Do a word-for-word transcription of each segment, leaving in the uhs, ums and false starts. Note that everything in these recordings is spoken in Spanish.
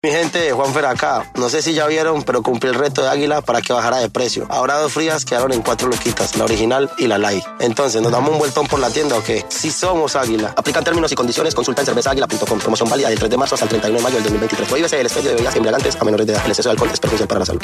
Mi gente, Juanfer acá. No sé si ya vieron, pero cumplí el reto de Águila para que bajara de precio. Ahora dos frías quedaron en cuatro luquitas, la original y la light. Entonces, ¿nos damos un vueltón por la tienda o qué? Si somos Águila. Aplican términos y condiciones, consulta en cerveza águila punto com. Promoción válida del tres de marzo hasta el treinta y uno de mayo del dos mil veintitrés. Prohíbese el expendio de bebidas embriagantes a menores de edad. El exceso de alcohol es perjudicial para la salud.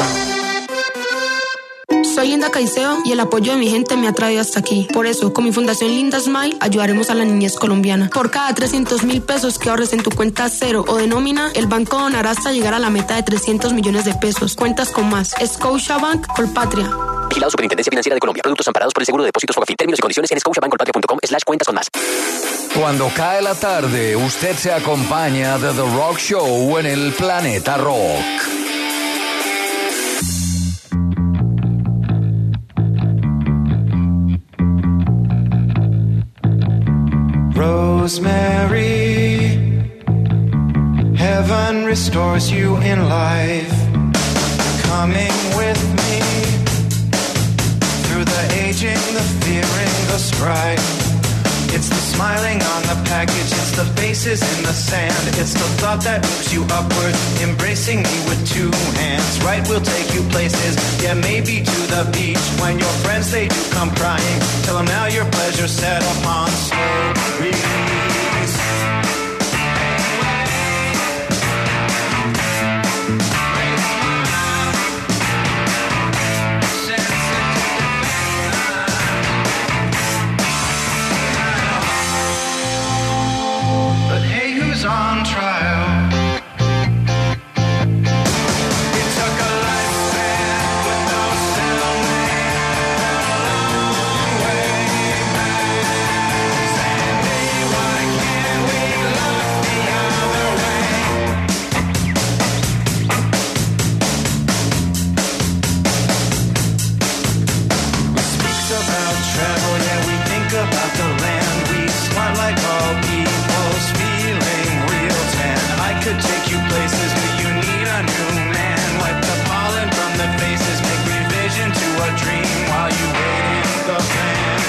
Soy Linda Caicedo y el apoyo de mi gente me ha traído hasta aquí. Por eso, con mi fundación Linda Smile, ayudaremos a la niñez colombiana. Por cada trescientos mil pesos que ahorres en tu cuenta cero o de nómina, el banco donará hasta llegar a la meta de trescientos millones de pesos. Cuentas con más. Scotiabank Colpatria. Vigilado Superintendencia Financiera de Colombia. Productos amparados por el Seguro de Depósitos Fogafín. Términos y condiciones en scotiabankcolpatria punto com slash cuentas con más. Cuando cae la tarde, usted se acompaña de The Rock Show en el Planeta Rock. Rosemary, heaven restores you in life. Coming with me through the aging, the fearing, the strife. It's the smiling on the package, it's the faces in the sand. It's the thought that moves you upward, embracing me with two hands. Right, we'll take you places, yeah, maybe to the beach. When your friends, they do come crying, tell them now your pleasure's set upon slow release. On trial. It took a lifespan with no cellmate, a long way back. Sandy, why can't we look the other way? We speak about travel, yeah, we think about the land. We smart like all people's feeling. I could take you places, but you need a new man. Wipe the pollen from the faces, make revision to a dream while you wait in the van.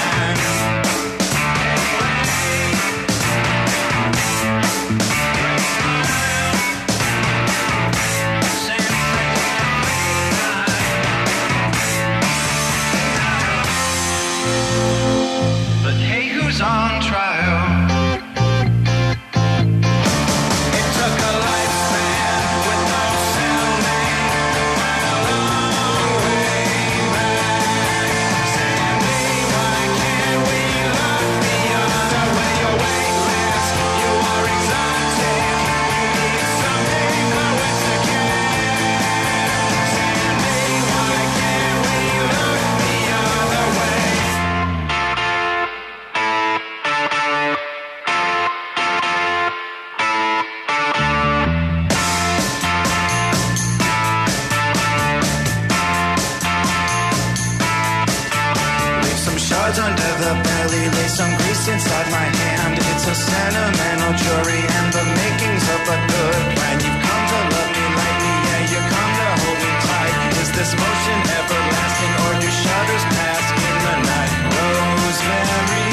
But hey, who's on trial? Under the belly, lay some grease inside my hand. It's a sentimental jury and the makings of a good plan. You've come to love me lightly, yeah, you come to hold me tight. Is this motion everlasting or do shudders pass in the night? Rosemary,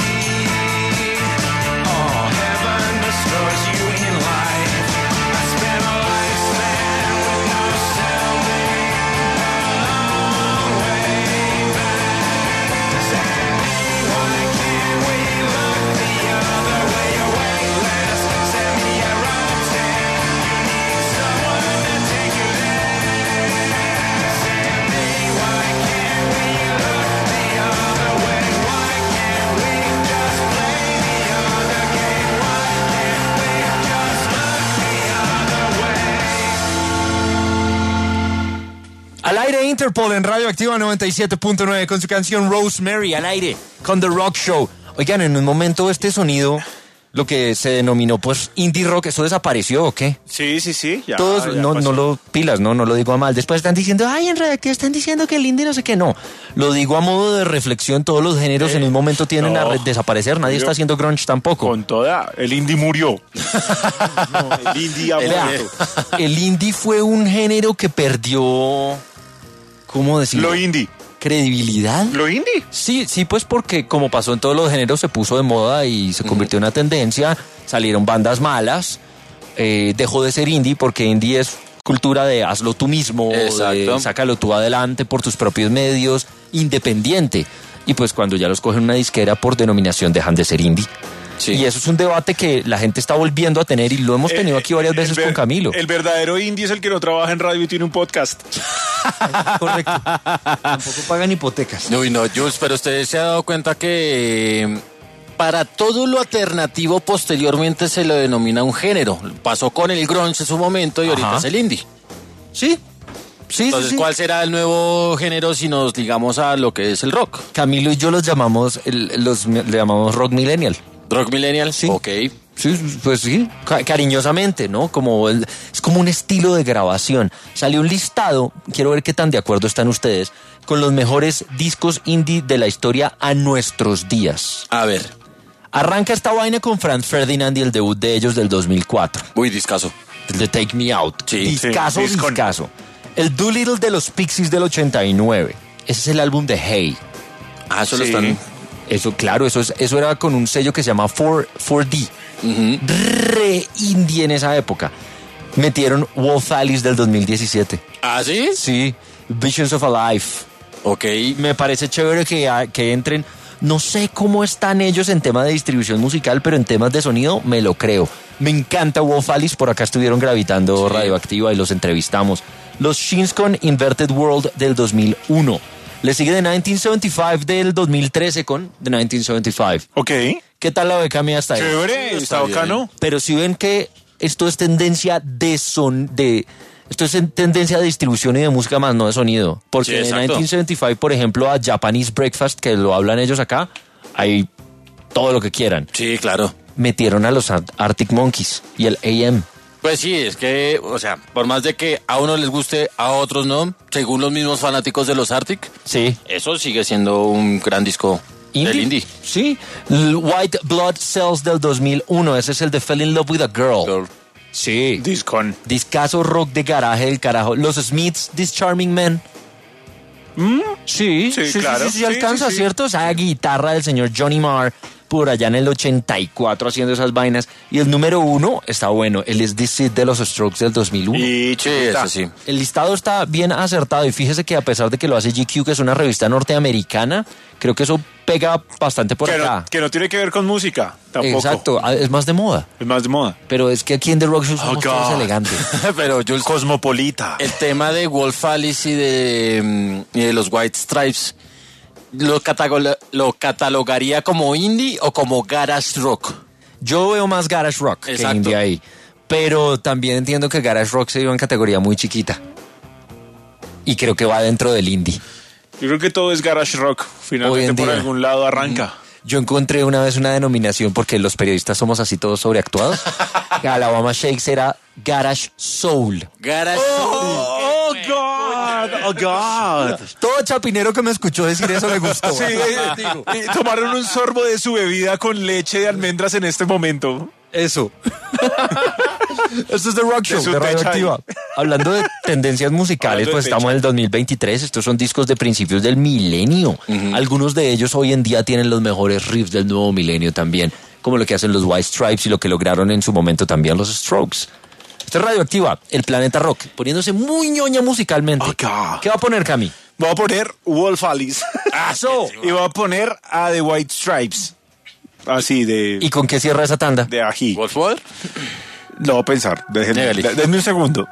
oh, heaven restores you in life. I spent a lifespan with no cellmate, a long way back. Why can't we look the other way? You're weightless, semi-erotic. You need someone to take you there. Sandy, why can't we look the other way? Why can't we just play the other game? Why can't we just look the other way? Al aire Interpol en Radio Activa noventa y siete punto nueve con su canción Rosemary, al aire con The Rock Show. Oigan, en un momento este sonido, lo que se denominó pues indie rock, ¿eso desapareció o qué? Sí, sí, sí. Ya, Todos, ya no, pasó. no lo pilas, no, no lo digo a mal. Después están diciendo, ay, en Radioactiva están diciendo que el indie no sé qué, no. Lo digo a modo de reflexión, todos los géneros eh, en un momento tienden no, a re- desaparecer, nadie está haciendo grunge tampoco. Con toda, el indie murió. No, el indie ha muerto. El indie fue un género que perdió, ¿cómo decirlo? Lo indie. ¿Credibilidad? ¿Lo indie? Sí, sí, pues porque como pasó en todos los géneros, se puso de moda y se convirtió en una tendencia, salieron bandas malas, eh, dejó de ser indie porque indie es cultura de hazlo tú mismo, Exacto. de sácalo tú adelante por tus propios medios, independiente. Y pues cuando ya los cogen una disquera por denominación dejan de ser indie. Sí. Y eso es un debate que la gente está volviendo a tener y lo hemos tenido Eh, aquí varias el veces ver- con Camilo. El verdadero indie es el que no trabaja en radio y tiene un podcast. Correcto. Tampoco pagan hipotecas. Uy, no, Jules, pero usted se ha dado cuenta que eh, para todo lo alternativo posteriormente se lo denomina un género. Pasó con el grunge en su momento y ahorita Ajá. es el indie. Sí. Sí, Entonces, sí, sí. ¿cuál será el nuevo género si nos ligamos a lo que es el rock? Camilo y yo los llamamos, el- los, le llamamos rock millennial. ¿Rock millennial? Sí. Ok. Sí, pues sí, ca- cariñosamente, ¿no? Como el- es como un estilo de grabación. Salió un listado, quiero ver qué tan de acuerdo están ustedes, con los mejores discos indie de la historia a nuestros días. A ver. Arranca esta vaina con Franz Ferdinand y el debut de ellos del dos mil cuatro. Uy, discaso. El de Take Me Out. Sí, discaso, sí, discón. discaso. El Doolittle de los Pixies del ochenta y nueve. Ese es el álbum de Hey. Ah, eso lo Sí. están... Eso, claro, eso, es, eso era con un sello que se llama cuatro D. Ujú. Re indie en esa época. Metieron Wolf Alice del dos mil diecisiete. ¿Ah, sí? Sí, Visions of a Life. Ok. Me parece chévere que, que entren. No sé cómo están ellos en tema de distribución musical, pero en temas de sonido me lo creo. Me encanta Wolf Alice, por acá estuvieron gravitando Sí. Radioactiva y los entrevistamos. Los Shins con Inverted World del dos mil uno. Le sigue The mil novecientos setenta y cinco del dos mil trece con The mil novecientos setenta y cinco. Ok. ¿Qué tal la beca mía hasta ahí? Chévere, Sí, está está bien. bacano. Pero si ven que esto es tendencia de son de esto es en tendencia de distribución y de música más, no de sonido. Porque Sí, en exacto. mil novecientos setenta y cinco, por ejemplo, a Japanese Breakfast, que lo hablan ellos acá, hay todo lo que quieran. Sí, claro. Metieron a los Ar- Arctic Monkeys y el A M. Pues sí, es que, o sea, por más de que a unos les guste, a otros no, según los mismos fanáticos de los Arctic, Sí. eso sigue siendo un gran disco del indie. Sí. L- White Blood Cells del dos mil uno, ese es el de Fell in Love with a Girl. Girl. Sí. Discon. Discaso rock de garaje del carajo. Los Smiths, This Charming Man. Sí, sí, Sí, sí, claro. sí, sí, Sí, alcanza, sí, sí. ¿cierto? Esa guitarra del señor Johnny Marr por allá en el ochenta y cuatro haciendo esas vainas. Y el número uno está bueno, él es The Seed de los Strokes del dos mil uno. Y Sí, chiquita. eso sí. El listado está bien acertado y fíjese que a pesar de que lo hace G Q, que es una revista norteamericana, creo que eso pega bastante por Que acá. no, que no tiene que ver con música, tampoco. Exacto, ah, es más de moda. Es más de moda. Pero es que aquí en The Rock Show somos Oh, todos God. elegantes. Pero Jules, Cosmopolita. el tema de Wolf Alice y de, mm, y de los White Stripes, ¿lo, cataloga- ¿lo catalogaría como indie o como garage rock? Yo veo más garage rock Exacto. que indie ahí. Pero también entiendo que el garage rock se dio en categoría muy chiquita. Y creo que va dentro del indie. Yo creo que todo es garage rock. Hoy Finalmente en por día. algún lado arranca. Yo encontré una vez una denominación porque los periodistas somos así todos sobreactuados. Alabama Shakes era garage soul. Garage Oh, God. Oh, God. Todo chapinero que me escuchó decir eso le gustó. Sí, eh, y tomaron un sorbo de su bebida con leche de almendras en este momento. Eso. Esto es The Rock Show, su de Radioactiva. techa Hablando de tendencias musicales, Hablando de pues techa. estamos en el dos mil veintitrés. Estos son discos de principios del milenio. Algunos de ellos hoy en día tienen los mejores riffs del nuevo milenio también, como lo que hacen los White Stripes y lo que lograron en su momento también los Strokes. Esto es Radioactiva, el planeta rock, poniéndose muy ñoña musicalmente. Oh, God. ¿Qué va a poner, Cami? Voy a poner Wolf Alice. ¡Aso! Y voy a poner a The White Stripes. Así de, ¿Y con qué cierra esa tanda? de ají. Wolf Wolf. Lo voy a pensar. Déjenme, Hágale. de- denme un segundo.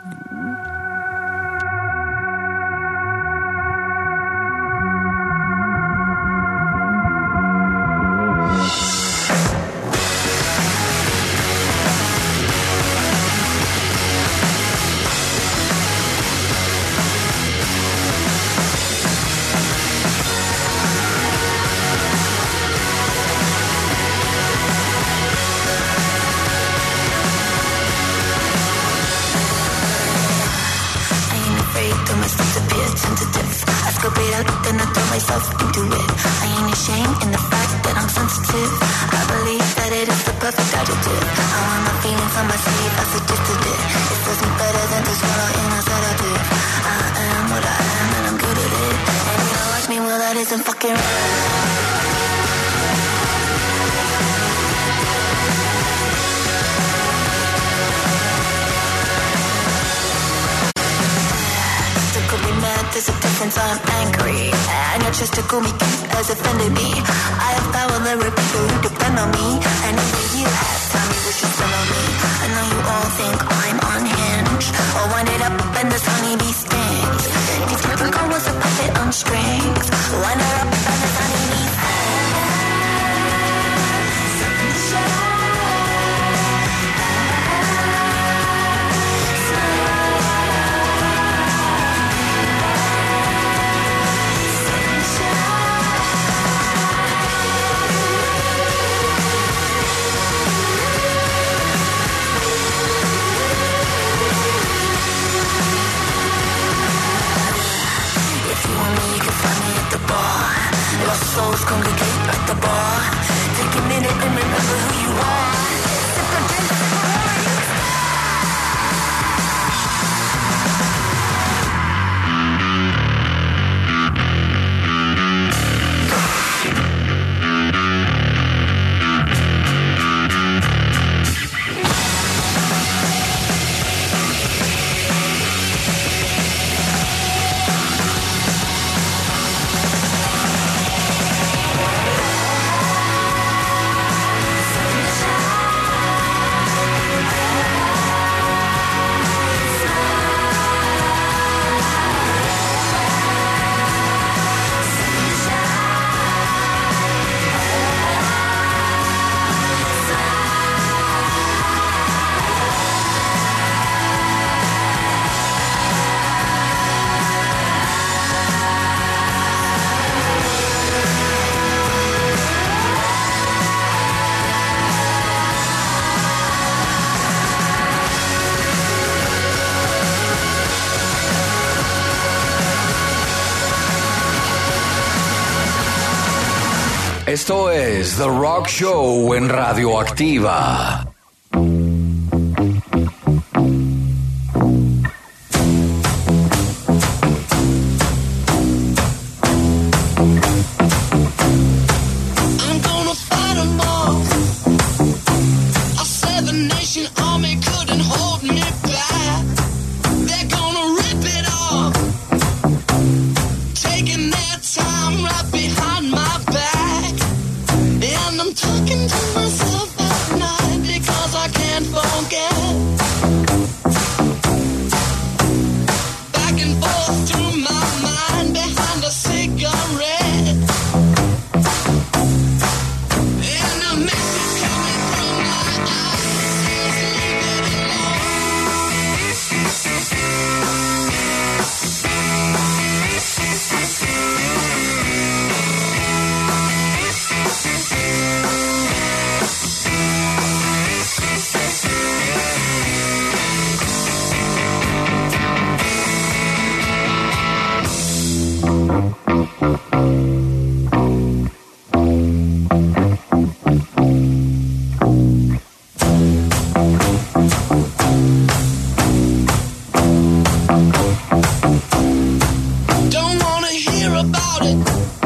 I ain't afraid, though my steps appear tentative. I scope it out, then I throw myself into it. I ain't ashamed in the fact that I'm sensitive. I believe that it is the perfect adjective. I want my feelings on my sleeve, I suggested it. It does me better than to swallow in a sedative. I am what I am and I'm good at it. And you know, ask me, well, that isn't fucking right. means I'm angry. And your choice to call me cute has offended me. I have power, there are people who depend on me. And even you have time, you wish you spend on me. I know you all think I'm unhinged. Or wind it up and this honeybee stings. If typical was a puppet on strings, wind her up and this honeybee lost souls congregate at the bar. Take a minute and remember who you are. Sip a drink before you Esto es The Rock Show en Radioactiva. I'm gonna fight 'em all. I said the nation army couldn't hold me back. They're gonna rip it off, taking their time right behind my back. And I'm talking to myself at night because I can't forget. Back and forth through my mind behind a cigarette. And the message coming from my eyes says leave it Don't wanna hear about it.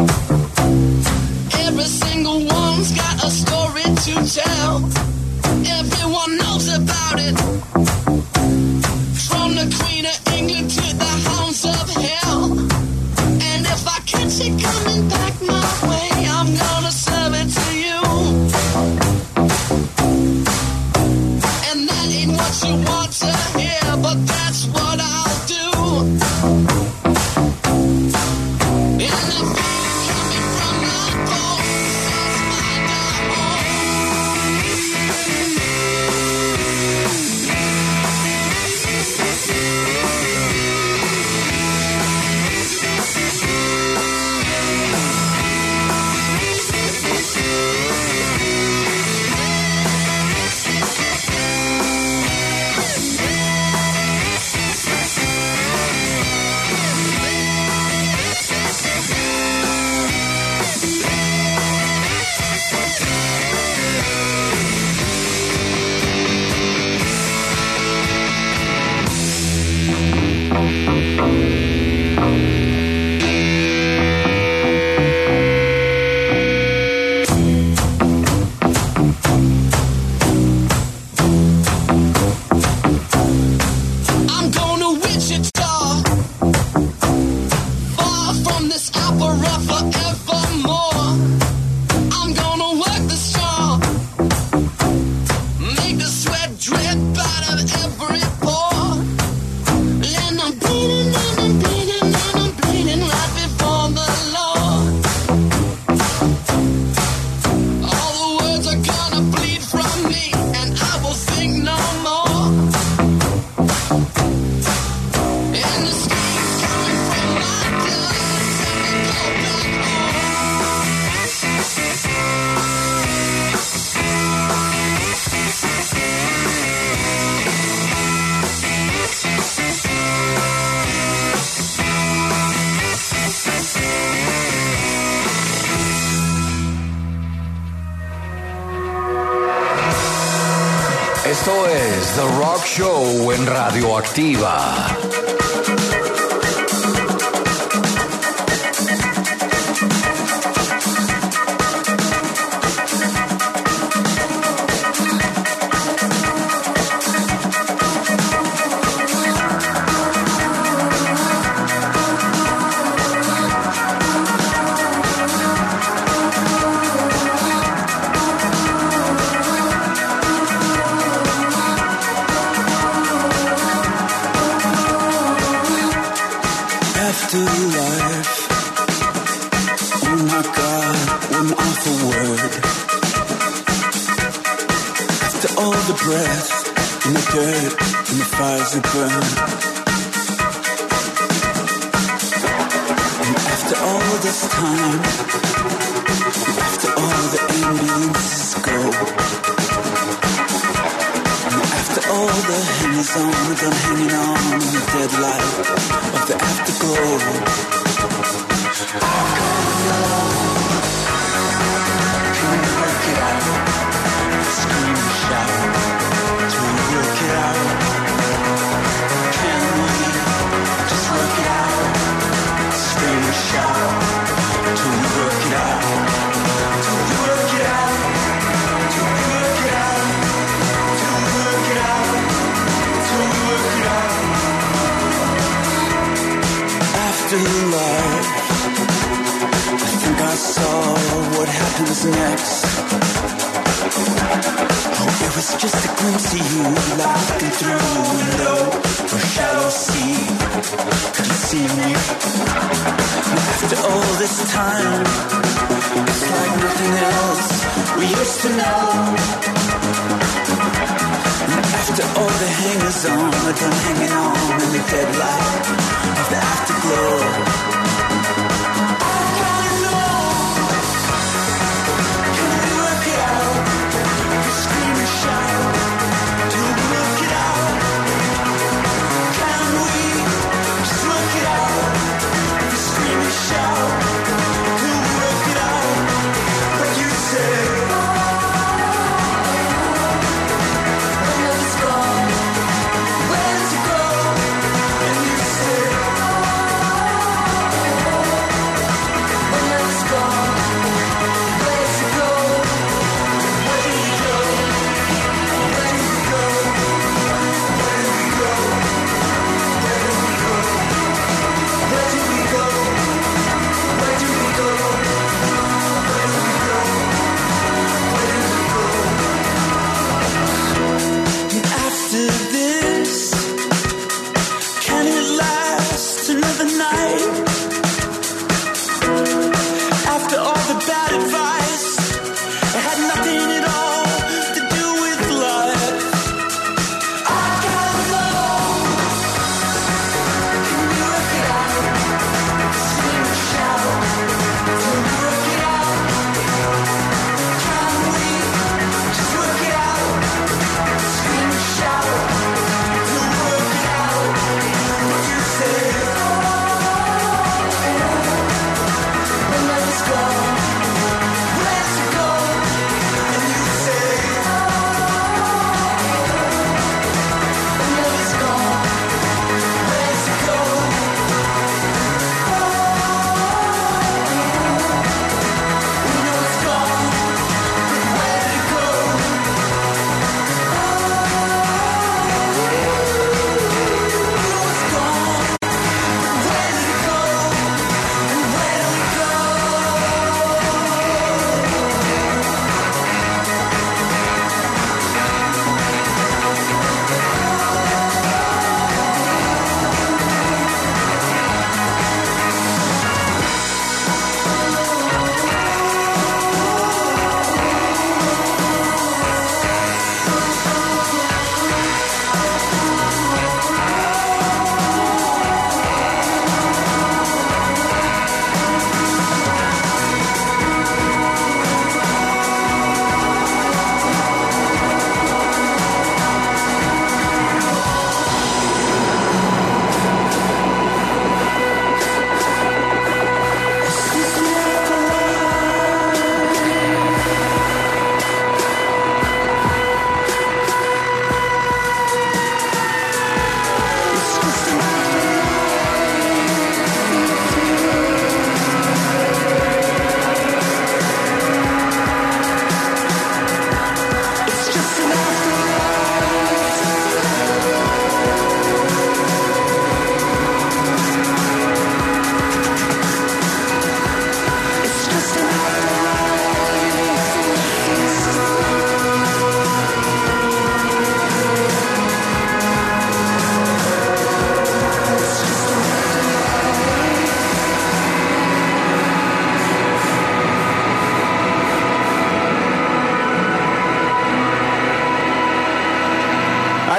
Every single one's got a story to tell. Everyone knows about it. From the Queen of England to the hounds of hell. And if I catch it coming back my way, I'm gonna serve it to you. And that ain't what you want to hear, but that's what I'll do. And the fear coming from my bones says find out more. I'm going to Wichita, far es The Rock Show en Radioactiva. Afterlife. Oh my God, what an awful word. After all the breath and the dirt and the fires that burn, and after all this time, and after all the ambulances go, and after all the hangers on, done hanging on in the dead light of the afterglow. I gotta know. Can we work it out? Scream and shout. Can we work it out? Can we just work it out? Scream and shout. Can we work it out? Can we work it out? Can we work it out? Can we work it out? Can we work it out? Afterlife. I think I saw what happens next. Oh, it was just a glimpse of you, like looking through a window or shallow sea. Could you see me? And after all this time, it's like nothing else we used to know. And after all the hangers on are done hanging on in the dead light of the afterglow. And you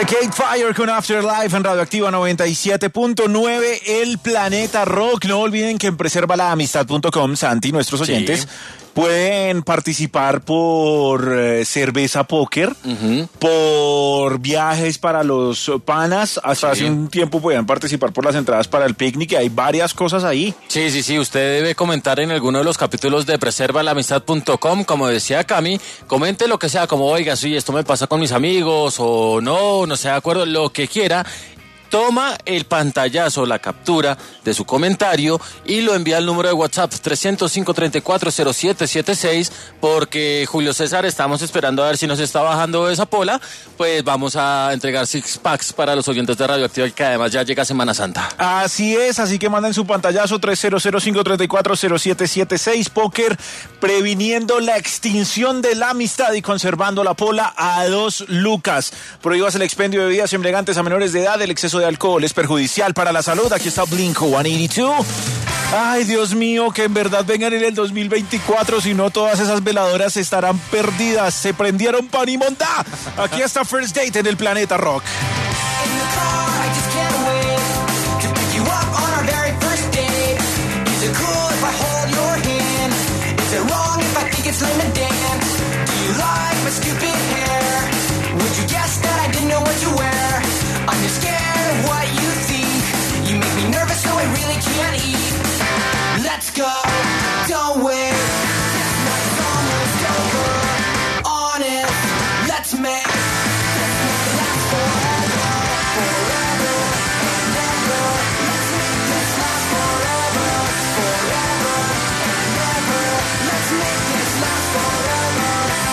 Arcade Fire con Afterlife en Radioactiva noventa y siete punto nueve, El Planeta Rock. No olviden que en preserva la amistad punto com, Santi, nuestros oyentes, sí, pueden participar por eh, cerveza póker, uh-huh, por viajes para los panas. Hasta sí, hace un tiempo podían participar por las entradas para el picnic. Hay varias cosas ahí. Sí, sí, sí. Usted debe comentar en alguno de los capítulos de preserva la amistad punto com. Como decía Cami, comente lo que sea, como oiga, sí, esto me pasa con mis amigos, o no, no se de acuerdo, lo que quiera. Toma el pantallazo, la captura de su comentario y lo envía al número de WhatsApp tres cero cinco, tres cuatro, cero siete siete seis, porque Julio César estamos esperando a ver si nos está bajando esa pola. Pues vamos a entregar six packs para los oyentes de Radioactiva, que además ya llega Semana Santa. Así es, así que manden su pantallazo tres cero cero cinco, tres cuatro, cero siete siete seis. Póker, previniendo la extinción de la amistad y conservando la pola a dos lucas. Prohíbas el expendio de bebidas embriagantes a menores de edad. El exceso de alcohol es perjudicial para la salud. Aquí está Blink ciento ochenta y dos. Ay, Dios mío, que en verdad vengan en el dos mil veinticuatro, si no todas esas veladoras estarán perdidas. Se prendieron pan y monda. Aquí está First Date en el Planeta Rock. I'm just scared of what you think. You make me nervous, so I really can't eat. Let's go, don't wait. This night's almost over. Honest, let's make this night last forever, forever and ever. Let's make this last forever, forever and ever. Let's make this last forever.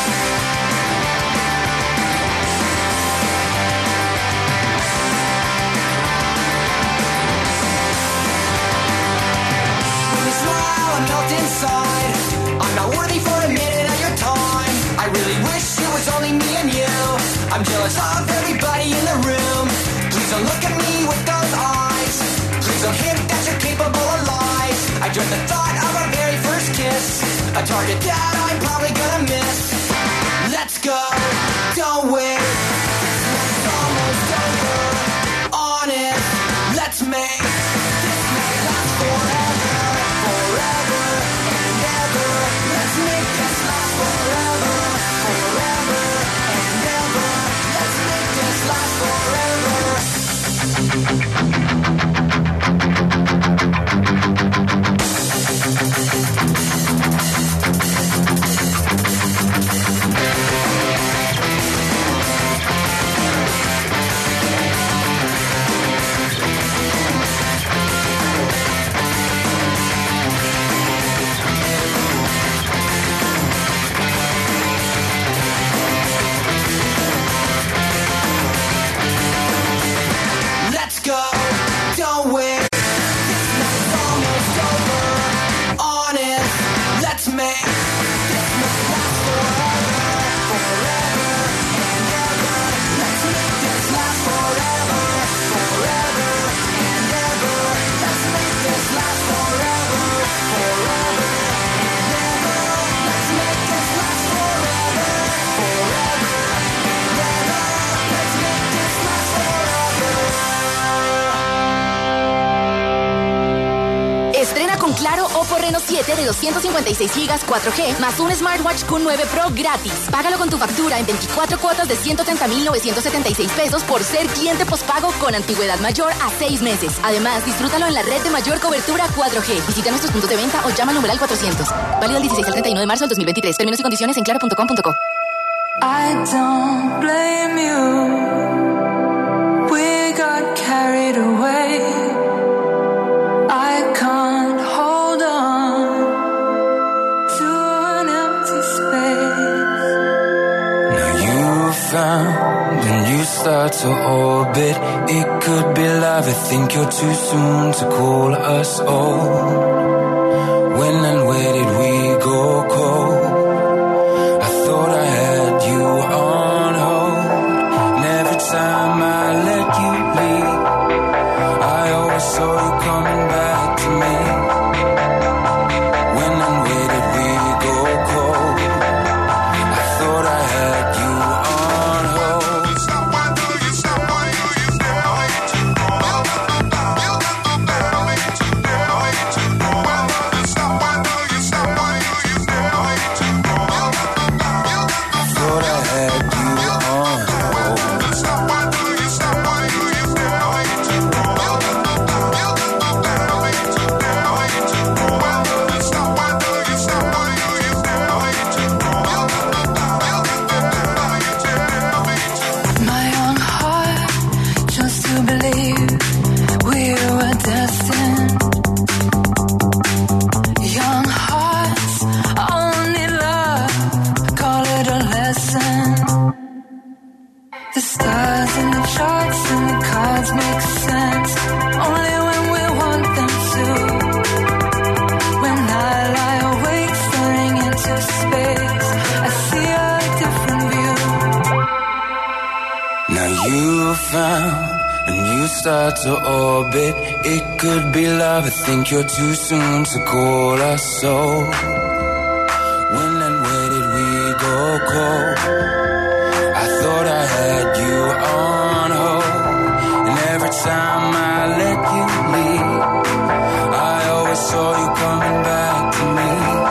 Inside, I'm not worthy for a minute of your time. I really wish it was only me and you. I'm jealous of everybody in the room. Please don't look at me with those eyes. Please don't hint that you're capable of lies. I dread the thought of our very first kiss, a target that I'm probably gonna miss. Let's go, don't wait. This night's almost over. Honest, let's make this night last forever, forever. Let's make this last forever, forever and ever. Let's make this last forever. Claro, Oppo Reno siete de doscientos cincuenta y seis gigas cuatro G más un Smartwatch Q nueve Pro gratis. Págalo con tu factura en veinticuatro cuotas de ciento treinta mil novecientos setenta y seis pesos por ser cliente pospago con antigüedad mayor a seis meses. Además, disfrútalo en la red de mayor cobertura cuatro G. Visita nuestros puntos de venta o llama al numeral cuatrocientos. Válido del dieciséis al treinta y uno de marzo del dos mil veintitrés. Términos y condiciones en claro punto com punto co. I don't blame you. We got carried away. I can't hold on to an empty space. Now you found and you start to orbit. It could be love. I think you're too soon to call us old. When and where did we go cold? I thought I had you on hold. And every time I let you leave, I always saw you coming back to me. When and where did we go cold? I thought I had you on hold. start to orbit. It could be love, I think you're too soon to call us so. When and where did we go cold? I thought I had you on hold, and every time I let you leave, I always saw you coming back to me.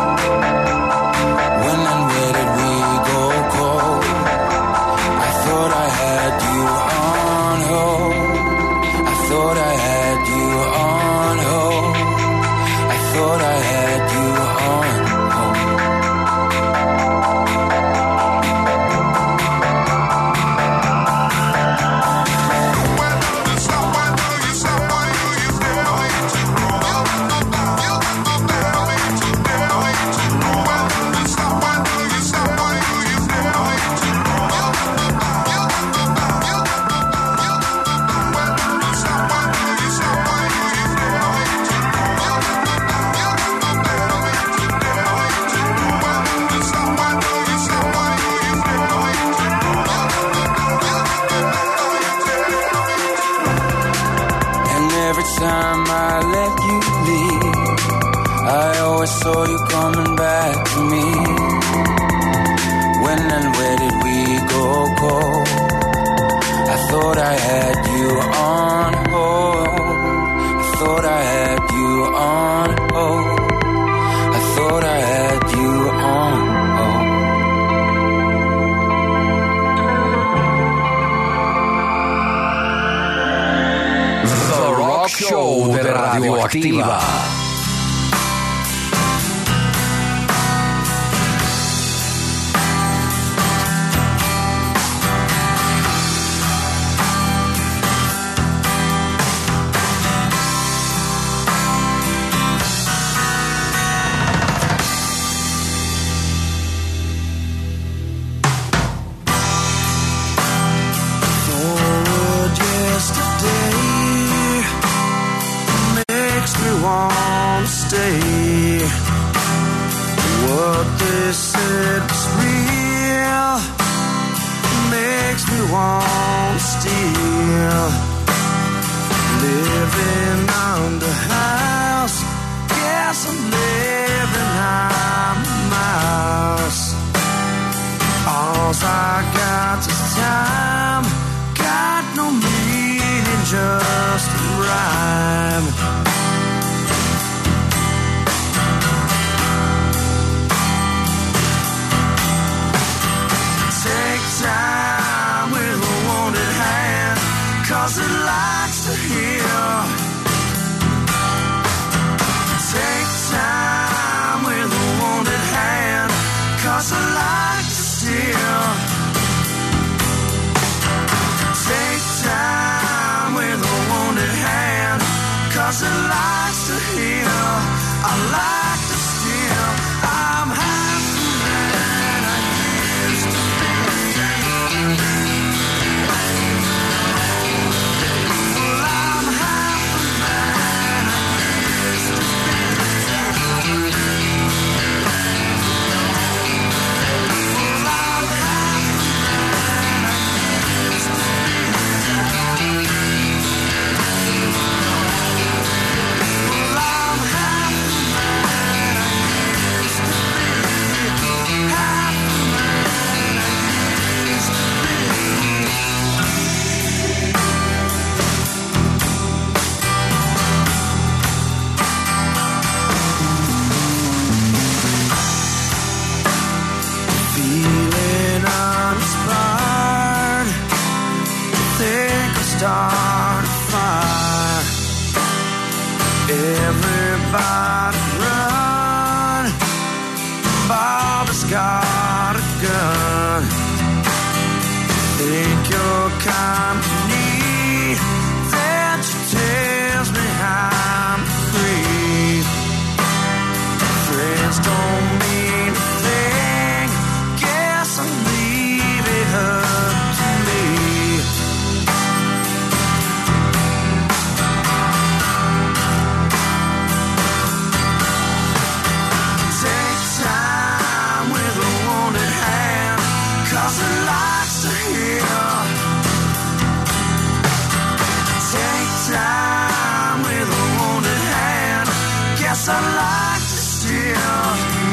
When and where did we go cold? I thought I had you on hold. I thought I had you on hold. I thought I had you on hold. Time I let you leave, I always saw you coming back to me. When and where did we go cold? I thought I had you on hold. I thought I had you on hold. I thought I had you on hold. The Rock Show de Radioactiva. Forward yesterday makes me want to stay. What they said was real makes me want to steal. Living under house, guess I'm living on the mouse. All's I got is time, got no meaning, just a rhyme. Take time with a wanted hand, 'cause it likes to hear. Take time with a wanted hand, 'cause I like to steal. Take time with a wanted hand, 'cause it likes to hear. I like to steal. I'm half the man I used to be. Well, I'm half the man I used to be. Well, I'm half the man I used to be. Well, I'm half the man I used to be. Half the man I used to be. Feeling uninspired, think I'll start a fire. Everybody run, Bobby's got a gun. Think you're company, that tells me I'm free. Friends don't mean a thing, guess I'll leave it up to me. Take time with a wanted hand, 'cause it likes to hear. Guess I'd like to still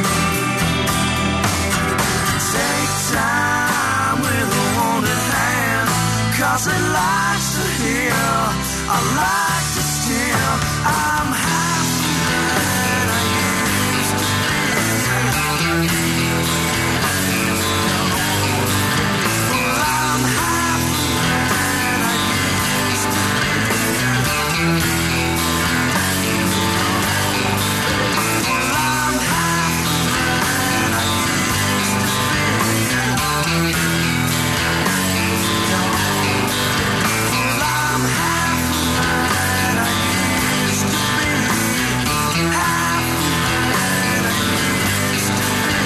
take time with a wanted hand, 'cause it likes to heal. I like to steal. I'm half the man I used to be. Well, I'm half the man I used to be. Well, I'm half the man I used to be. Well, I'm half the man I used to be. Half the man I used to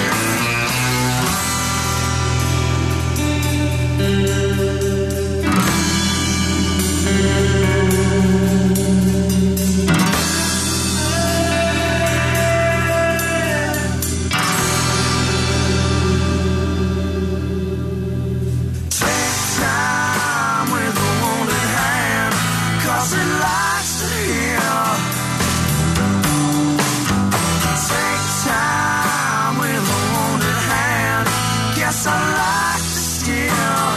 take time with a wanted hand, 'cause it likes to heal. Take time with a wanted hand. Guess I like to steal.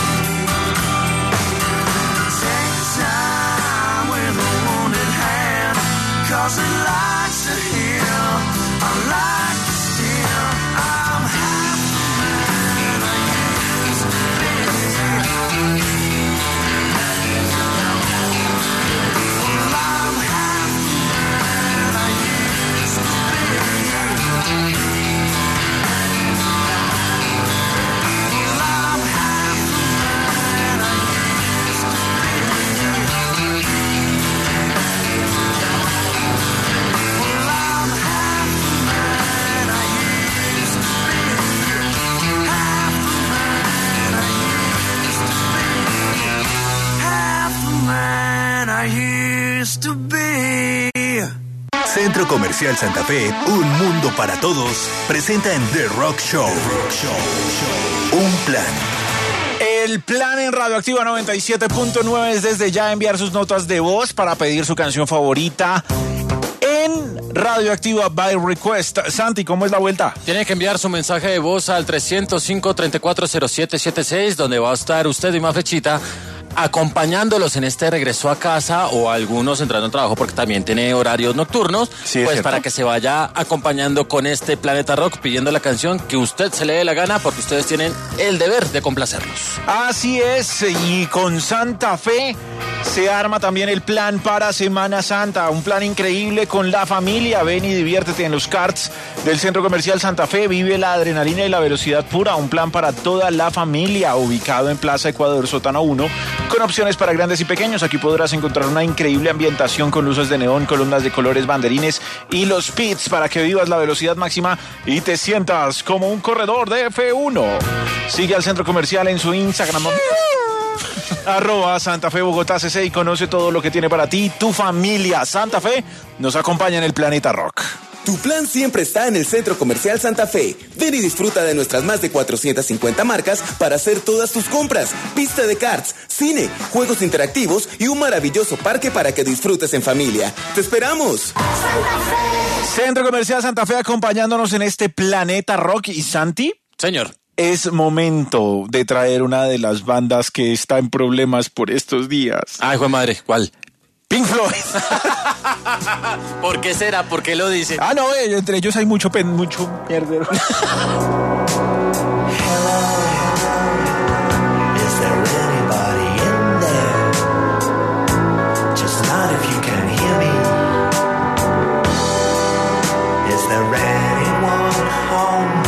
Take time with a wanted hand, 'cause it likes to heal. I like to steal. I'm half the man I used to be. Well, I'm half the man I used to be. Well, I'm half the man I used to be. Well, I'm half the man I used to be. Half the man I used to be. Half the man I used to be. Centro Comercial Santa Fe, un mundo para todos, presenta en The Rock Show. Un plan. El plan en Radioactiva noventa y siete punto nueve es desde ya enviar sus notas de voz para pedir su canción favorita en Radioactiva by Request. Santi, ¿cómo es la vuelta? Tiene que enviar su mensaje de voz al trescientos cinco, treinta y cuatro cero siete setenta y seis, donde va a estar usted y Mafechita acompañándolos en este regreso a casa, o algunos entrando al trabajo porque también tiene horarios nocturnos, Sí, es pues cierto. para que se vaya acompañando con este Planeta Rock, pidiendo la canción que usted se le dé la gana, porque ustedes tienen el deber de complacerlos. Así es, y con Santa Fe se arma también el plan para Semana Santa, un plan increíble con la familia. Ven y diviértete en los karts del Centro Comercial Santa Fe, vive la adrenalina y la velocidad pura, un plan para toda la familia, ubicado en Plaza Ecuador, Sótano uno, con opciones para grandes y pequeños. Aquí podrás encontrar una increíble ambientación con luces de neón, columnas de colores, banderines y los pits para que vivas la velocidad máxima y te sientas como un corredor de F uno. Sigue al Centro Comercial en su Instagram arroba Santa Fe Bogotá C C y conoce todo lo que tiene para ti tu familia. Santa Fe nos acompaña en el Planeta Rock. Tu plan siempre está en el Centro Comercial Santa Fe. Ven y disfruta de nuestras más de cuatrocientas cincuenta marcas para hacer todas tus compras. Pista de karts, cine, juegos interactivos y un maravilloso parque para que disfrutes en familia. ¡Te esperamos! Centro Comercial Santa Fe acompañándonos en este Planeta Rock. Y Santi, señor, es momento de traer una de las bandas que está en problemas por estos días. Ay, hijo de madre, ¿cuál? Pink Floyd. ¿Por qué será? ¿Por qué lo dice? Ah, no, eh, entre ellos hay mucho pen, mucho mierdero. Is there anybody in there? Just not if you can hear me. Is there anyone home?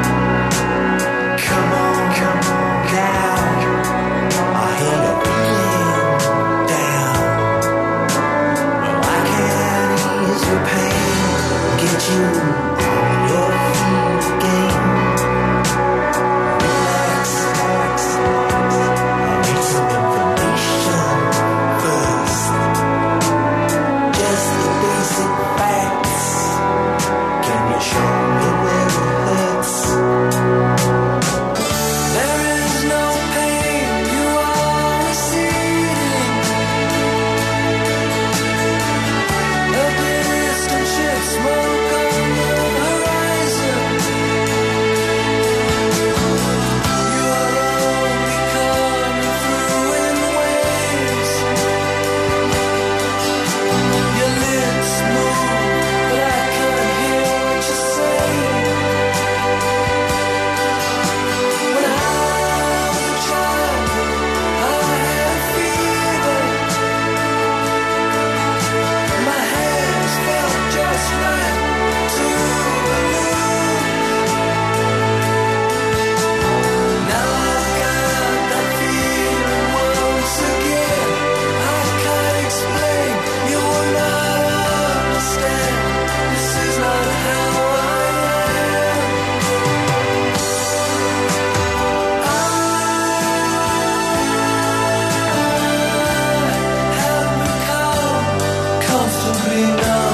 Come on, come on down. I hear you feeling down. Well, I can ease your pain, get you on your feet again. know.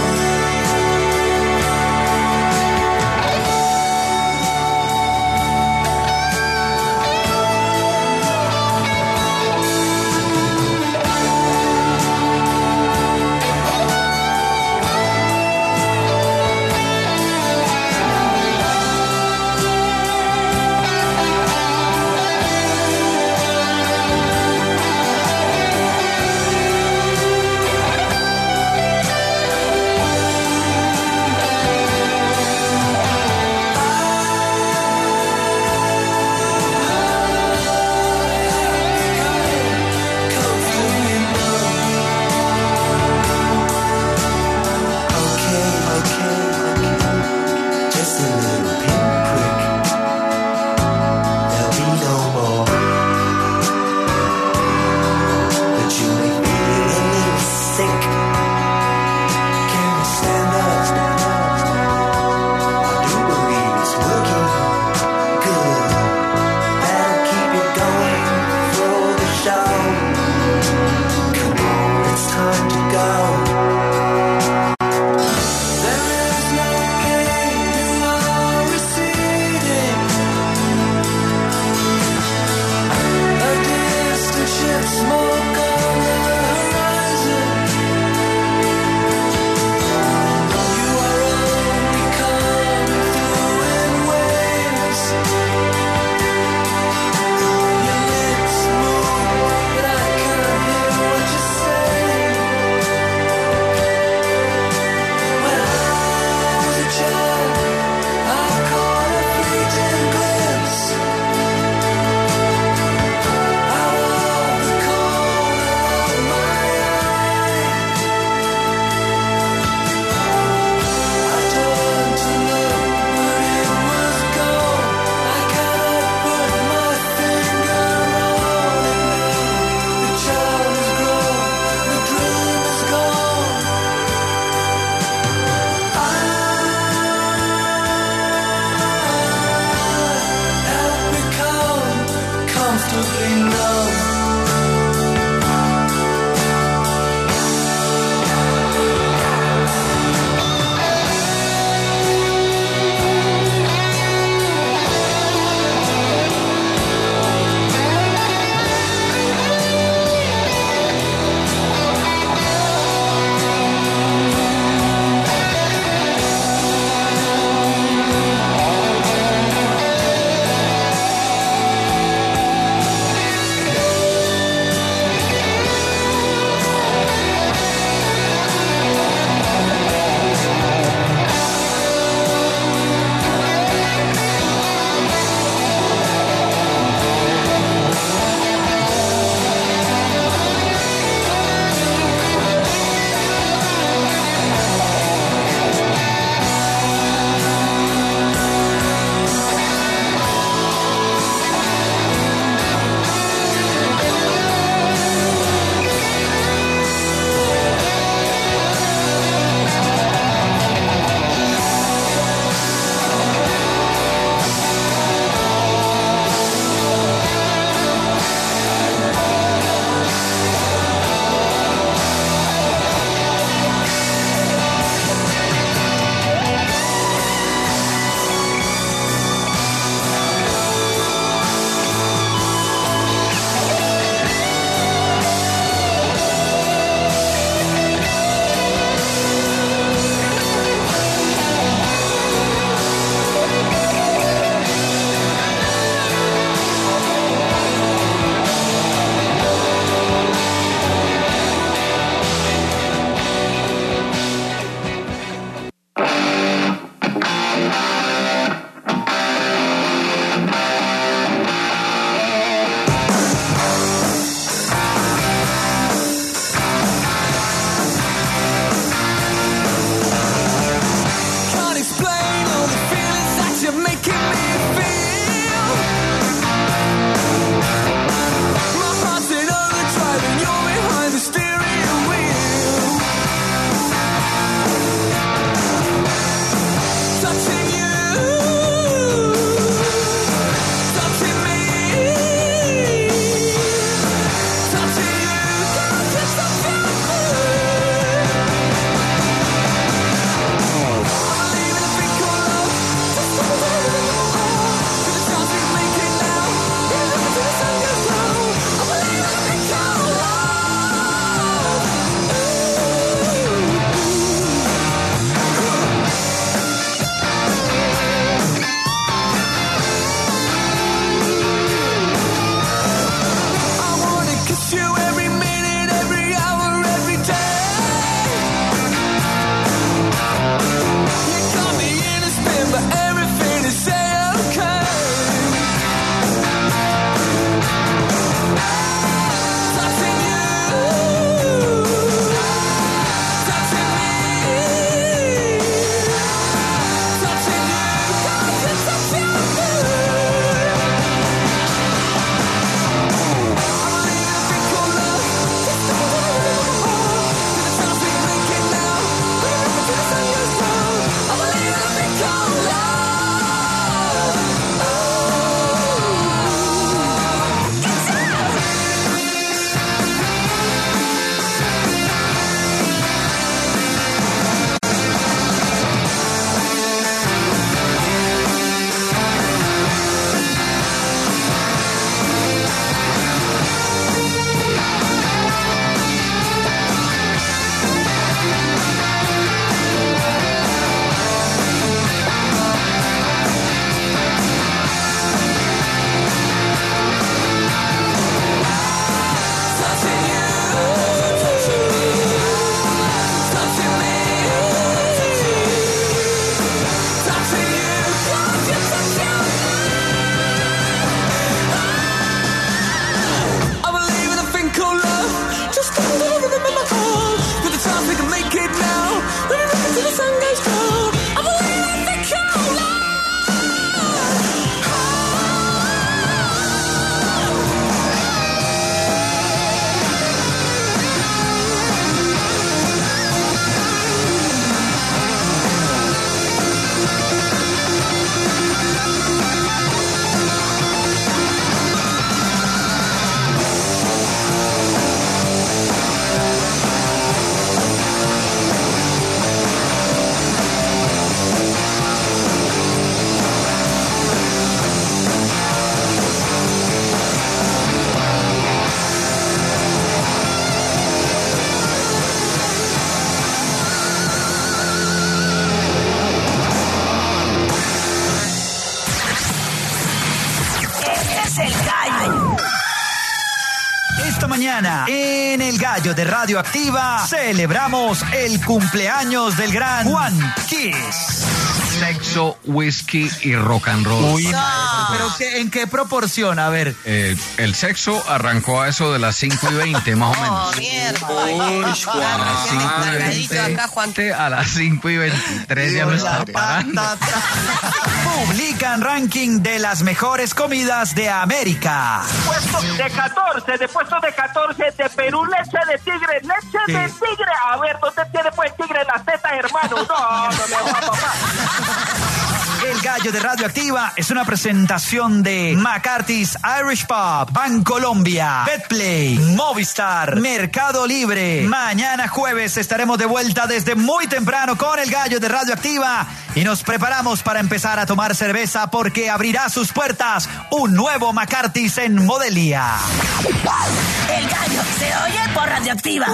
Mañana, en El Gallo de Radioactiva, celebramos el cumpleaños del gran Juan Kiss. Sexo, whisky y rock and roll. Uy, maestro, ¿pero qué, en qué proporción? A ver. Eh, el sexo arrancó a eso de las cinco y veinte, más o menos. Oh, mierda. Uy, Juan. a las cinco y veinte. Acá, Juan. A las cinco y veintitrés ya me está pagando. Publican ranking de las mejores comidas de América. Puesto de catorce, de puesto de catorce, de Perú, leche de tigre, leche ¿Qué? de tigre. A ver, ¿dónde tiene pues tigre las tetas, hermano? No, no me va, papá. El Gallo de Radioactiva es una presentación de McCarthy's Irish Pub, Bancolombia, Betplay, Movistar, Mercado Libre. Mañana jueves estaremos de vuelta desde muy temprano con El Gallo de Radioactiva y nos preparamos para empezar a tomar cerveza porque abrirá sus puertas un nuevo McCarthy's en Modelia. El Gallo se oye por Radioactiva.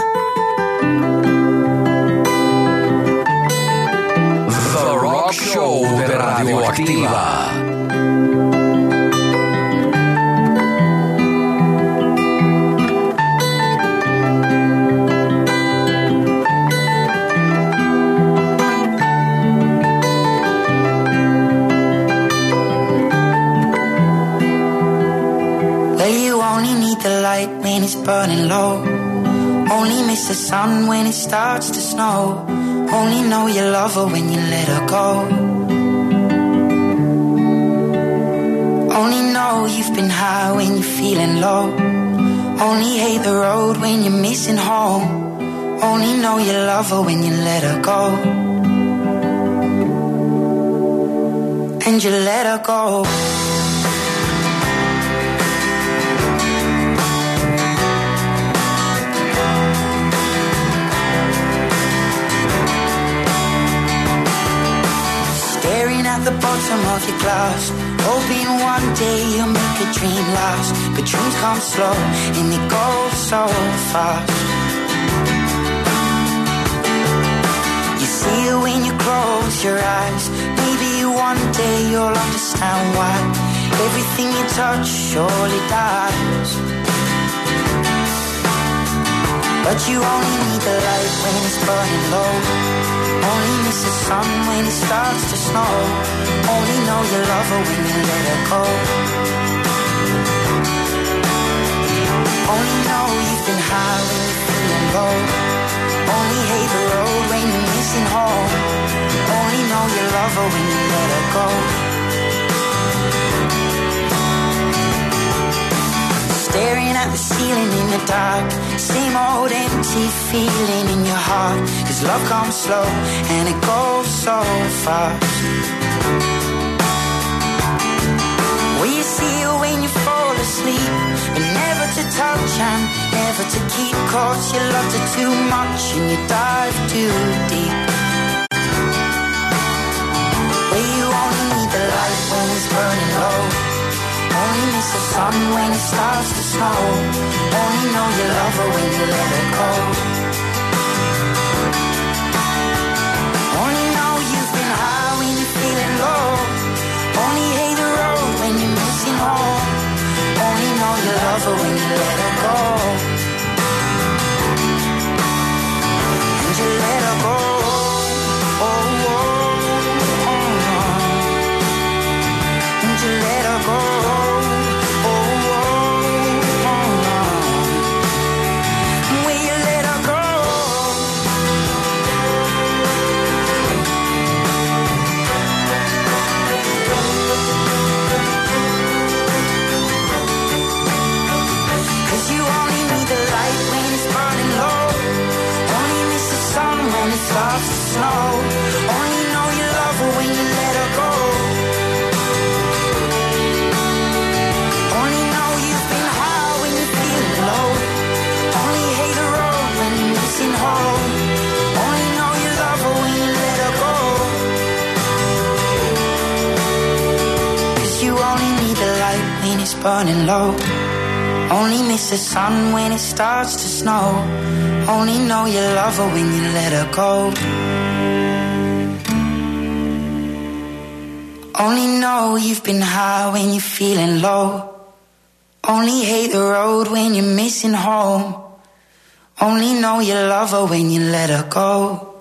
The Rock Show de Radioactiva. Well, you only need the light when it's burning low. Only miss the sun when it starts to snow. Only know you love her when you let her go. Only know you've been high when you're feeling low. Only hate the road when you're missing home. Only know you love her when you let her go. And you let her go. Staring at the bottom of your glass, hoping one day you'll make a dream last. But dreams come slow and they go so fast. You see it when you close your eyes. Maybe one day you'll understand why everything you touch surely dies. But you only need the light when it's burning low. Only miss the sun when it starts to snow. Only know you love her when you let her go. Only know you've been high when you're feeling low. Only hate the road when you're missing home. Only know you love her when you let her go. Staring at the ceiling in the dark. Same old empty feeling in your heart. Cause love comes slow and it goes so fast. Well, you see it when you fall asleep, but never to touch and never to keep. Cause you loved her too much and you dive too deep. Well, you only need the light when it's burning low. Only miss the sun when it starts to snow. Only know you love her when you let her go. Only know you've been high when you're feeling low. Only hate the road when you're missing home. Only know you love her when you let her go. And you let her go. Oh, oh, oh, oh. And you let her go. Starts to snow. Only know you love her when you let her go. Only know you've been high when you're feeling low. Only hate the road when you're missing home. Only know you love her when you let her go. Cause you only need the light when it's burning low. Only miss the sun when it starts to snow. Only know you love her when you let her go. Only know you've been high when you're feeling low. Only hate the road when you're missing home. Only know you love her when you let her go.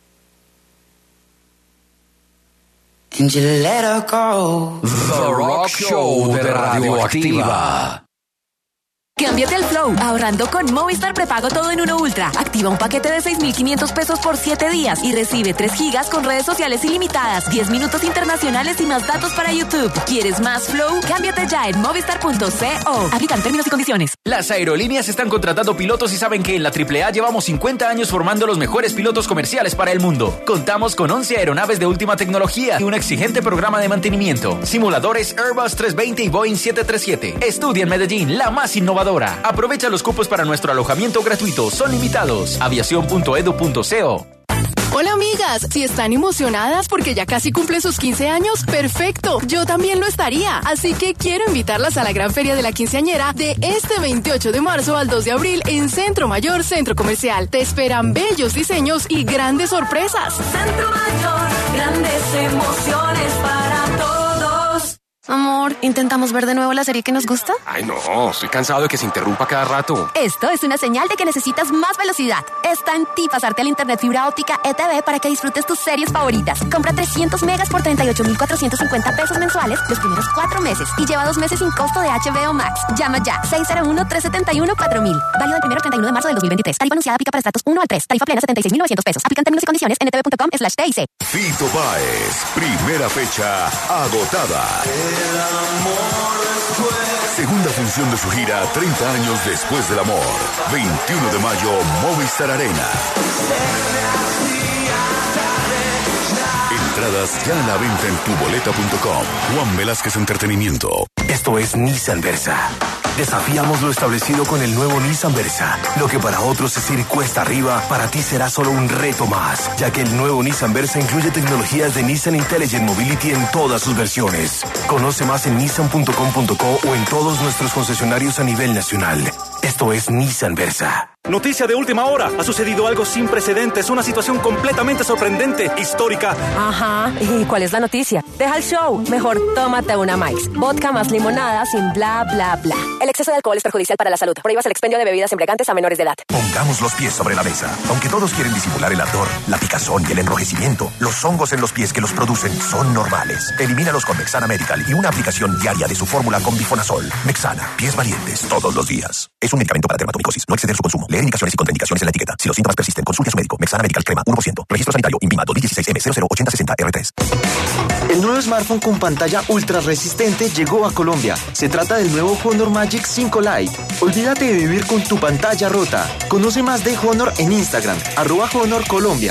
And you let her go. The Rock Show de Radioactiva. Cámbiate al Flow, ahorrando con Movistar Prepago Todo en Uno Ultra. Activa un paquete de seis mil quinientos pesos por siete días y recibe tres gigas con redes sociales ilimitadas, diez minutos internacionales y más datos para YouTube. ¿Quieres más Flow? Cámbiate ya en movistar punto co. Aplican términos y condiciones. Las aerolíneas están contratando pilotos y saben que en la triple A llevamos cincuenta años formando los mejores pilotos comerciales para el mundo. Contamos con once aeronaves de última tecnología y un exigente programa de mantenimiento. Simuladores Airbus trescientos veinte y Boeing siete treinta y siete. Estudia en Medellín, la más innovadora. Aprovecha los cupos para nuestro alojamiento gratuito. Son limitados. aviación punto edu punto co. Hola amigas, si están emocionadas porque ya casi cumplen sus quince años, perfecto, yo también lo estaría, así que quiero invitarlas a la gran feria de la quinceañera de este veintiocho de marzo al dos de abril en Centro Mayor Centro Comercial. Te esperan bellos diseños y grandes sorpresas. Centro Mayor, grandes emociones para todos. Amor, ¿intentamos ver de nuevo la serie que nos gusta? Ay, no, estoy cansado de que se interrumpa cada rato. Esto es una señal de que necesitas más velocidad. Está en ti pasarte al internet fibra óptica E T V para que disfrutes tus series favoritas. Compra trescientos megas por treinta y ocho mil cuatrocientos cincuenta pesos mensuales los primeros cuatro meses y lleva dos meses sin costo de H B O Max. Llama ya, seis cero uno, tres siete uno, cuatro mil. Válido del primero al treinta y uno de marzo del dos mil veintitrés. Tarifa anunciada aplica para estratos uno al tres. Tarifa plena setenta y seis mil novecientos pesos. Aplican términos y condiciones en etv.com slash TIC. Fito Páez, primera fecha agotada. Segunda función de su gira, treinta años después del amor. veintiuno de mayo, Movistar Arena. Entradas ya a la venta en tu boleta punto com. Juan Velázquez Entretenimiento. Esto es Nissan Versa. Desafiamos lo establecido con el nuevo Nissan Versa. Lo que para otros es ir cuesta arriba, para ti será solo un reto más, ya que el nuevo Nissan Versa incluye tecnologías de Nissan Intelligent Mobility en todas sus versiones. Conoce más en nissan punto com punto co o en todos nuestros concesionarios a nivel nacional. Esto es Nissan Versa. Noticia de última hora. Ha sucedido algo sin precedentes, una situación completamente sorprendente, histórica. Ajá. ¿Y cuál es la noticia? Deja el show. Mejor tómate una Mike's. Vodka más limonada sin bla, bla, bla. El exceso de alcohol es perjudicial para la salud. Prohíbas el expendio de bebidas embriagantes a menores de edad. Pongamos los pies sobre la mesa. Aunque todos quieren disimular el ardor, la picazón y el enrojecimiento, los hongos en los pies que los producen son normales. Elimínalos con Mexana Medical y una aplicación diaria de su fórmula con bifonazol. Mexana. Pies valientes todos los días. Es un medicamento para dermatomicosis. No exceder su consumo. Leer indicaciones y contraindicaciones en la etiqueta. Si los síntomas persisten, consulte a su médico. Mexana Medical Crema uno por ciento. Registro sanitario INVIMA dos mil dieciséis M cero cero ochenta sesenta R tres. El nuevo smartphone con pantalla ultra resistente llegó a Colombia. Se trata del nuevo Honor Magic cinco Lite. Olvídate de vivir con tu pantalla rota. Conoce más de Honor en Instagram, arroba Honor Colombia.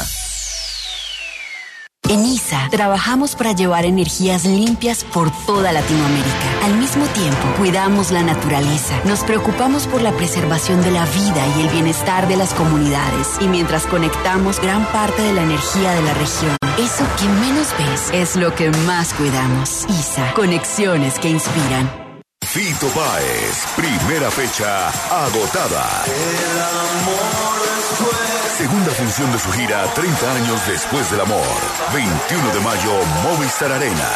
En I S A trabajamos para llevar energías limpias por toda Latinoamérica. Al mismo tiempo, cuidamos la naturaleza, nos preocupamos por la preservación de la vida y el bienestar de las comunidades. Y mientras conectamos gran parte de la energía de la región, eso que menos ves es lo que más cuidamos. I S A, conexiones que inspiran. Fito Páez, primera fecha agotada. El amor después. Segunda función de su gira, treinta años después del amor. veintiuno de mayo, Movistar Arena.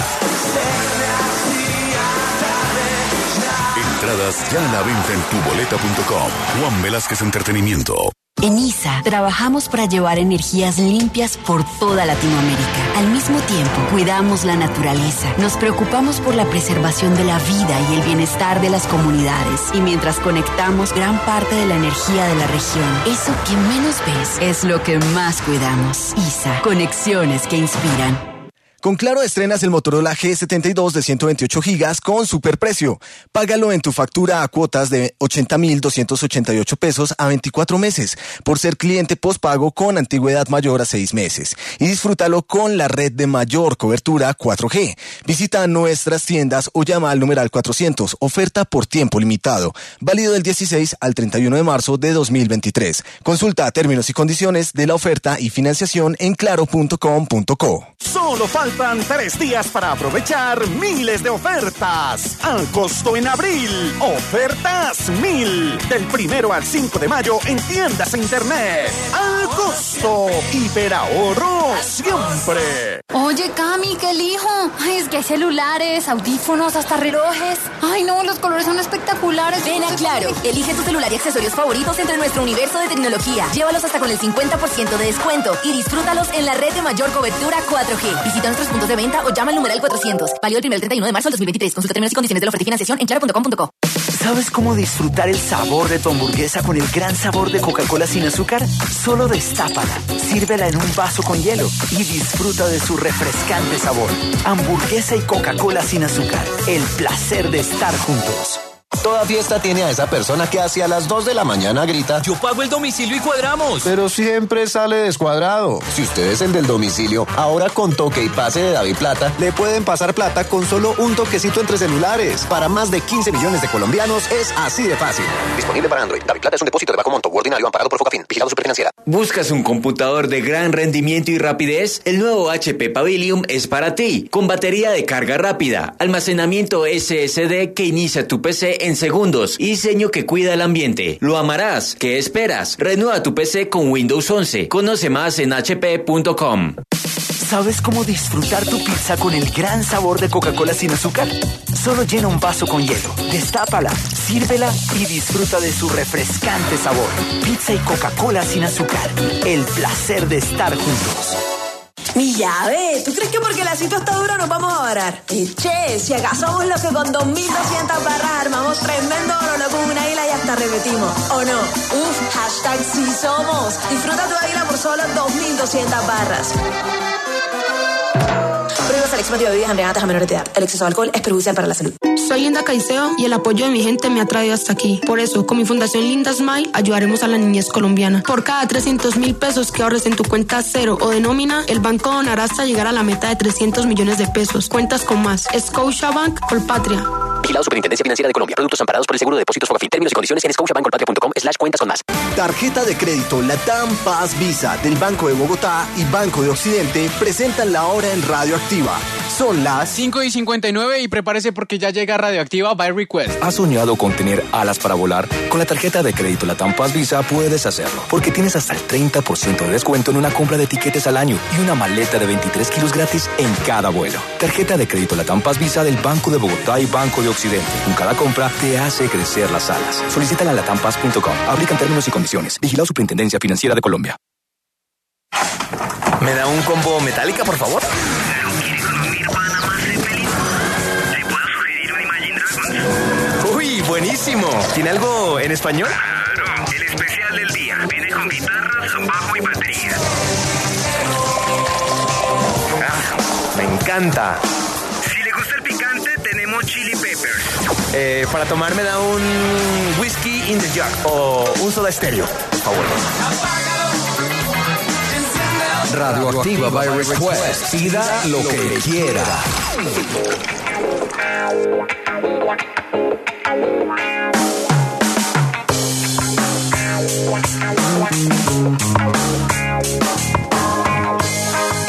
Entradas ya a la venta en tu boleta punto com. Juan Velázquez Entretenimiento. En I S A trabajamos para llevar energías limpias por toda Latinoamérica. Al mismo tiempo, cuidamos la naturaleza, nos preocupamos por la preservación de la vida y el bienestar de las comunidades. Y mientras conectamos gran parte de la energía de la región, eso que menos ves es lo que más cuidamos. I S A, conexiones que inspiran. Con Claro estrenas el Motorola G setenta y dos de ciento veintiocho gigas con superprecio. Págalo en tu factura a cuotas de ochenta mil doscientos ochenta y ocho pesos a veinticuatro meses por ser cliente postpago con antigüedad mayor a seis meses. Y disfrútalo con la red de mayor cobertura cuatro G. Visita nuestras tiendas o llama al numeral cuatrocientos. Oferta por tiempo limitado. Válido del dieciséis al treinta y uno de marzo de dos mil veintitrés. Consulta términos y condiciones de la oferta y financiación en claro punto com punto co. Solo faltan tres días para aprovechar miles de ofertas. Al costo en abril. Ofertas mil. Del primero al cinco de mayo en tiendas e internet. Al costo. Hiperahorro siempre. Oye, Cami, ¿qué elijo? Ay, es que hay celulares, audífonos, hasta relojes. Ay, no, los colores son espectaculares. Ven a Claro, elige tu celular y accesorios favoritos entre nuestro universo de tecnología. Llévalos hasta con el cincuenta por ciento de descuento y disfrútalos en la red de mayor cobertura cuatro G. Visita nuestros puntos de venta o llama al numeral cuatrocientos. Válido el primero al treinta y uno de marzo del dos mil veintitrés. Consulta términos y condiciones de la oferta y financiación en claro punto com punto co. ¿Sabes cómo disfrutar el sabor de tu hamburguesa con el gran sabor de Coca-Cola sin azúcar? Solo destápala, sírvela en un vaso con hielo y disfruta de su refrescante sabor. Hamburguesa y Coca-Cola sin azúcar. El placer de estar juntos. Toda fiesta tiene a esa persona que hacia las dos de la mañana grita: yo pago el domicilio y cuadramos. Pero siempre sale descuadrado. Si usted es el del domicilio, ahora con toque y pase de David Plata, le pueden pasar plata con solo un toquecito entre celulares. Para más de quince millones de colombianos es así de fácil. Disponible para Android. David Plata es un depósito de bajo monto u ordinario amparado por Focafin. Vigilado Superfinanciera. ¿Buscas un computador de gran rendimiento y rapidez? El nuevo H P Pavilion es para ti. Con batería de carga rápida, almacenamiento S S D que inicia tu P C en segundos y diseño que cuida el ambiente. Lo amarás. ¿Qué esperas? Renueva tu P C con Windows once. Conoce más en h p punto com. ¿Sabes cómo disfrutar tu pizza con el gran sabor de Coca-Cola sin azúcar? Solo llena un vaso con hielo, destápala, sírvela y disfruta de su refrescante sabor. Pizza y Coca-Cola sin azúcar. El placer de estar juntos. Mi llave, ¿tú crees que porque la cita está dura nos vamos a varar? Eh, che, si acaso somos los que con dos mil doscientas barras armamos tremendo oro con una águila y hasta repetimos, ¿o no? Uf, hashtag sí somos. Disfruta tu águila por solo dos mil doscientas barras. Prohíbas el expendio de bebidas embriagantes a menores de edad. El exceso de alcohol es perjudicial para la salud. Soy Linda Caicedo y el apoyo de mi gente me ha traído hasta aquí. Por eso, con mi fundación Linda Smile, ayudaremos a la niñez colombiana. Por cada trescientos mil pesos que ahorres en tu cuenta cero o de nómina, el banco donará hasta llegar a la meta de trescientos millones de pesos. Cuentas con más. Scotiabank Colpatria. Vigilado Superintendencia Financiera de Colombia. Productos amparados por el Seguro de Depósitos Fogafín. Términos y condiciones en scotiabankcolpatria punto com slash cuentas con más. Tarjeta de crédito Latam Paz Visa del Banco de Bogotá y Banco de Occidente presentan la hora en Radioactiva. Son las cinco y cincuenta y nueve y prepárese porque ya llega Radioactiva by Request. ¿Has soñado con tener alas para volar? Con la tarjeta de crédito Latam Paz Visa puedes hacerlo, porque tienes hasta el treinta por ciento de descuento en una compra de tiquetes al año y una maleta de veintitrés kilos gratis en cada vuelo. Tarjeta de crédito Latam Paz Visa del Banco de Bogotá y Banco de Occidente. Con cada compra te hace crecer las alas. Solicítala en latam paz punto com. Aplican términos y condiciones. Vigilado Superintendencia Financiera de Colombia. ¿Me da un combo metálica, por favor? ¡Uy, buenísimo! ¿Tiene algo en español? Claro, el especial del día. Viene con guitarras, bajo y batería. Ah, me encanta. Si le gusta el picante, tenemos chili peppers. Eh, para tomar me da un whisky in the jug o un soda estéreo, por favor. Radioactiva by Request. Pida lo que quiera.